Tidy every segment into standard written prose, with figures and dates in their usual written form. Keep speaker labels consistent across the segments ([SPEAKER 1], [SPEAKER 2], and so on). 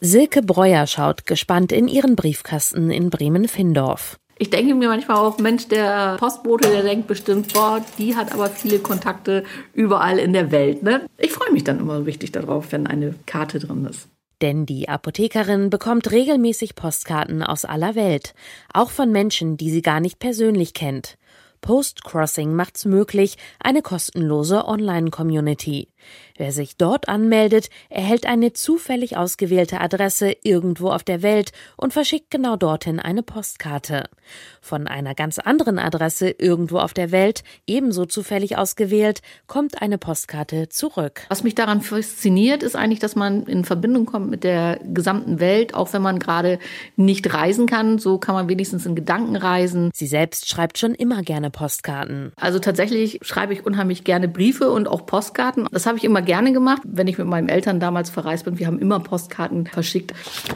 [SPEAKER 1] Silke Breuer schaut gespannt in ihren Briefkasten in Bremen-Findorf.
[SPEAKER 2] Ich denke mir manchmal auch, Mensch, der Postbote, der denkt bestimmt, boah, die hat aber viele Kontakte überall in der Welt, ne? Ich freue mich dann immer richtig darauf, wenn eine Karte drin ist.
[SPEAKER 1] Denn die Apothekerin bekommt regelmäßig Postkarten aus aller Welt, auch von Menschen, die sie gar nicht persönlich kennt. Postcrossing macht's möglich, eine kostenlose Online-Community. Wer sich dort anmeldet, erhält eine zufällig ausgewählte Adresse irgendwo auf der Welt und verschickt genau dorthin eine Postkarte. Von einer ganz anderen Adresse irgendwo auf der Welt, ebenso zufällig ausgewählt, kommt eine Postkarte zurück.
[SPEAKER 2] Was mich daran fasziniert, ist eigentlich, dass man in Verbindung kommt mit der gesamten Welt, auch wenn man gerade nicht reisen kann. So kann man wenigstens in Gedanken reisen.
[SPEAKER 1] Sie selbst schreibt schon immer gerne Postkarten.
[SPEAKER 2] Also tatsächlich schreibe ich unheimlich gerne Briefe und auch Postkarten. Das habe ich immer gerne gemacht, wenn ich mit meinen Eltern damals verreist bin. Wir haben immer Postkarten verschickt.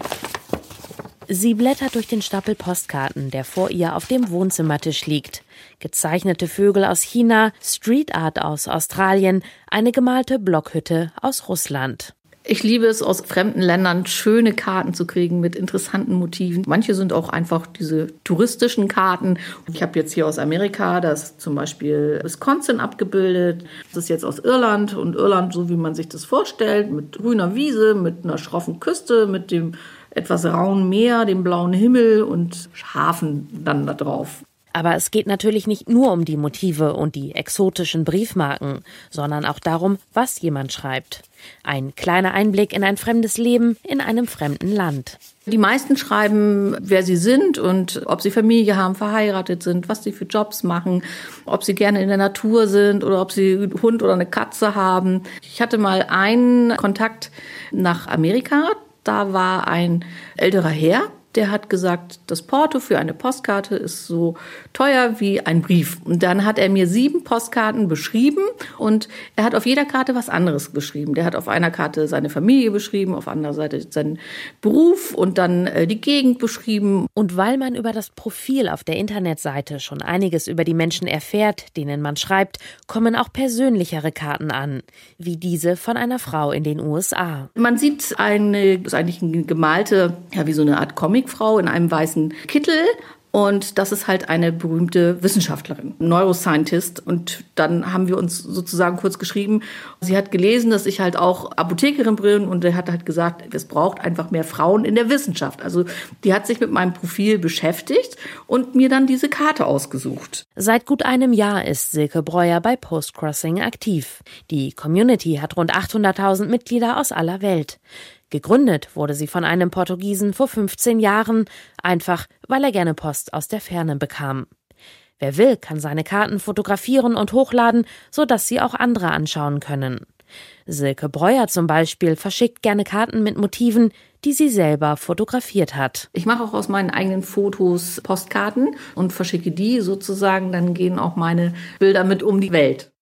[SPEAKER 1] Sie blättert durch den Stapel Postkarten, der vor ihr auf dem Wohnzimmertisch liegt. Gezeichnete Vögel aus China, Street Art aus Australien, eine gemalte Blockhütte aus Russland.
[SPEAKER 2] Ich liebe es, aus fremden Ländern schöne Karten zu kriegen mit interessanten Motiven. Manche sind auch einfach diese touristischen Karten. Ich habe jetzt hier aus Amerika, da ist zum Beispiel Wisconsin abgebildet. Das ist jetzt aus Irland und Irland, so wie man sich das vorstellt, mit grüner Wiese, mit einer schroffen Küste, mit dem etwas rauen Meer, dem blauen Himmel und Hafen dann da drauf.
[SPEAKER 1] Aber es geht natürlich nicht nur um die Motive und die exotischen Briefmarken, sondern auch darum, was jemand schreibt. Ein kleiner Einblick in ein fremdes Leben in einem fremden Land.
[SPEAKER 2] Die meisten schreiben, wer sie sind und ob sie Familie haben, verheiratet sind, was sie für Jobs machen, ob sie gerne in der Natur sind oder ob sie einen Hund oder eine Katze haben. Ich hatte mal einen Kontakt nach Amerika. Da war ein älterer Herr, der hat gesagt, das Porto für eine Postkarte ist so teuer wie ein Brief. Und dann hat er mir 7 Postkarten beschrieben und er hat auf jeder Karte was anderes beschrieben. Der hat auf einer Karte seine Familie beschrieben, auf anderer Seite seinen Beruf und dann die Gegend beschrieben.
[SPEAKER 1] Und weil man über das Profil auf der Internetseite schon einiges über die Menschen erfährt, denen man schreibt, kommen auch persönlichere Karten an, wie diese von einer Frau in den USA.
[SPEAKER 2] Man sieht das ist eigentlich eine gemalte, ja, wie so eine Art Comicfrau in einem weißen Kittel. Und das ist halt eine berühmte Wissenschaftlerin, Neuroscientist. Und dann haben wir uns sozusagen kurz geschrieben. Sie hat gelesen, dass ich halt auch Apothekerin bin und er hat halt gesagt, es braucht einfach mehr Frauen in der Wissenschaft. Also die hat sich mit meinem Profil beschäftigt und mir dann diese Karte ausgesucht.
[SPEAKER 1] Seit gut einem Jahr ist Silke Breuer bei Postcrossing aktiv. Die Community hat rund 800.000 Mitglieder aus aller Welt. Gegründet wurde sie von einem Portugiesen vor 15 Jahren, einfach weil er gerne Post aus der Ferne bekam. Wer will, kann seine Karten fotografieren und hochladen, sodass sie auch andere anschauen können. Silke Breuer zum Beispiel verschickt gerne Karten mit Motiven, die sie selber fotografiert hat.
[SPEAKER 2] Ich mache auch aus meinen eigenen Fotos Postkarten und verschicke die sozusagen, dann gehen auch meine Bilder mit um die Welt.